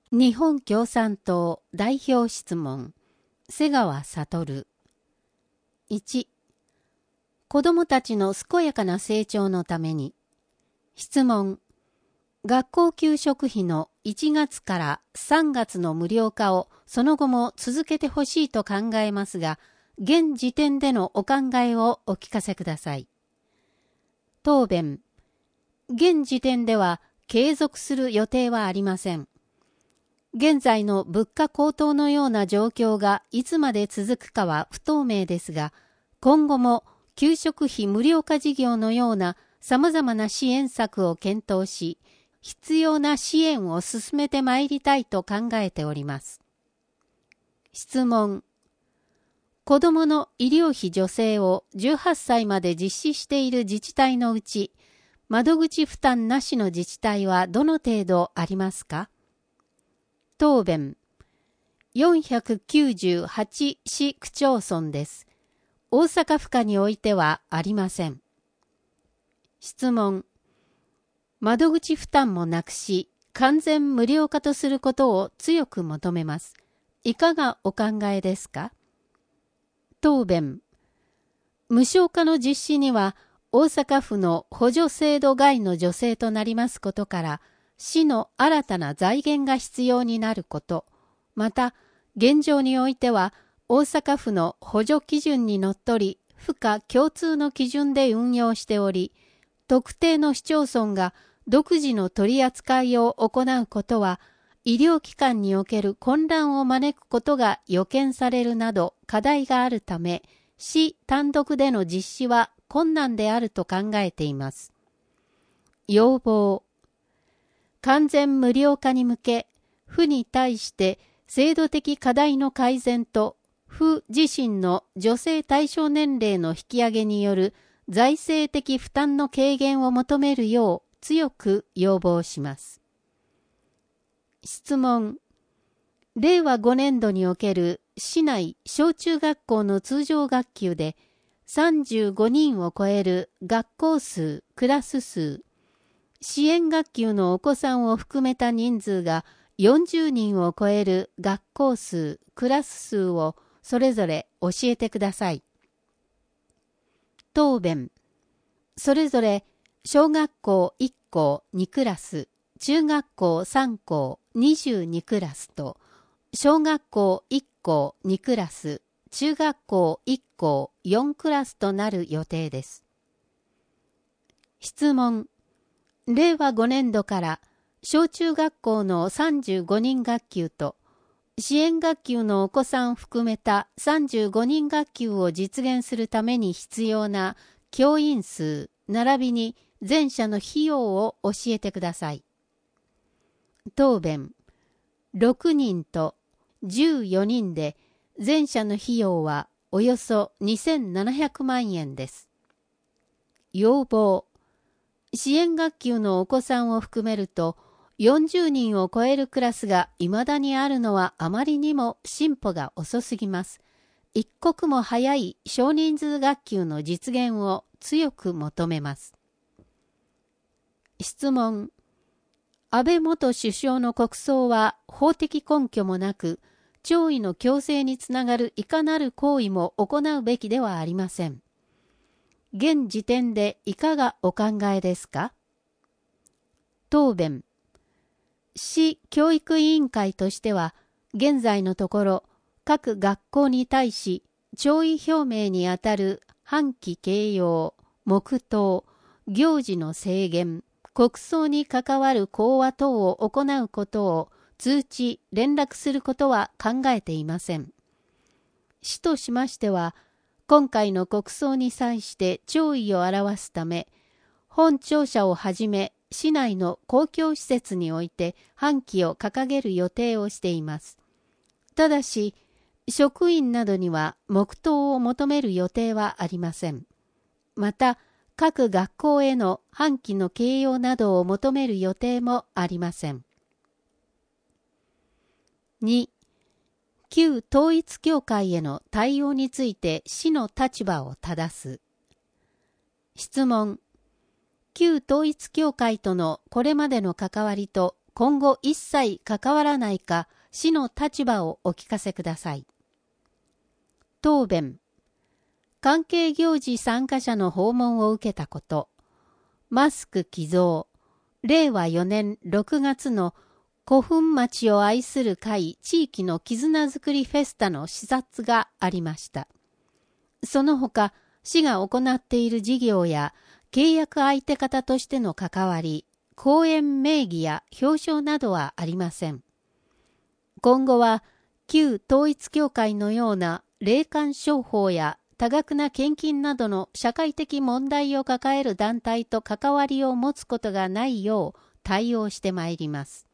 日本共産党代表質問瀬川悟。1、子どもたちの健やかな成長のために。質問。学校給食費の1月から3月の無料化をその後も続けてほしいと考えますが、現時点でのお考えをお聞かせください。答弁。現時点では継続する予定はありません。現在の物価高騰のような状況がいつまで続くかは不透明ですが、今後も給食費無料化事業のような様々な支援策を検討し、必要な支援を進めてまいりたいと考えております。質問。子どもの医療費助成を18歳まで実施している自治体のうち、窓口負担なしの自治体はどの程度ありますか？答弁。498市区町村です。大阪府下においてはありません。質問。窓口負担もなくし、完全無料化とすることを強く求めます。いかがお考えですか？答弁。無償化の実施には、大阪府の補助制度外の助成となりますことから、市の新たな財源が必要になること、また、現状においては、大阪府の補助基準にのっとり、府下共通の基準で運用しており、特定の市町村が独自の取り扱いを行うことは、医療機関における混乱を招くことが予見されるなど課題があるため、市単独での実施は困難であると考えています。要望。完全無料化に向け、府に対して制度的課題の改善と、府自身の助成対象年齢の引き上げによる財政的負担の軽減を求めるよう強く要望します。質問。令和5年度における市内小中学校の通常学級で35人を超える学校数、クラス数、支援学級のお子さんを含めた人数が40人を超える学校数、クラス数をそれぞれ教えてください。答弁。それぞれ小学校1校2クラス、中学校3校22クラスと、小学校1校2クラス、中学校1校4クラスとなる予定です。質問。令和5年度から小中学校の35人学級と支援学級のお子さんを含めた35人学級を実現するために必要な教員数並びに全社の費用を教えてください。答弁。6人と14人で全社の費用はおよそ2700万円です。要望。支援学級のお子さんを含めると40人を超えるクラスが未だにあるのはあまりにも進歩が遅すぎます。一刻も早い少人数学級の実現を強く求めます。質問。安倍元首相の国葬は法的根拠もなく、弔意の強制につながるいかなる行為も行うべきではありません。現時点でいかがお考えですか？答弁。市教育委員会としては、現在のところ、各学校に対し、弔意表明にあたる半旗掲揚、黙祷、行事の制限、国葬に関わる講話等を行うことを通知・連絡することは考えていません。市としましては、今回の国葬に際して弔意を表すため、本庁舎をはじめ市内の公共施設において半旗を掲げる予定をしています。ただし、職員などには黙祷を求める予定はありません。また、各学校への半旗の掲揚などを求める予定もありません。2、旧統一教会への対応について市の立場を正す。質問。旧統一教会とのこれまでの関わりと今後一切関わらないか、市の立場をお聞かせください。答弁。関係行事参加者の訪問を受けたこと。マスク寄贈。令和4年6月の古墳町を愛する会地域の絆づくりフェスタの視察がありました。その他、市が行っている事業や契約相手方としての関わり、講演名義や表彰などはありません。今後は旧統一教会のような霊感商法や多額な献金などの社会的問題を抱える団体と関わりを持つことがないよう対応してまいります。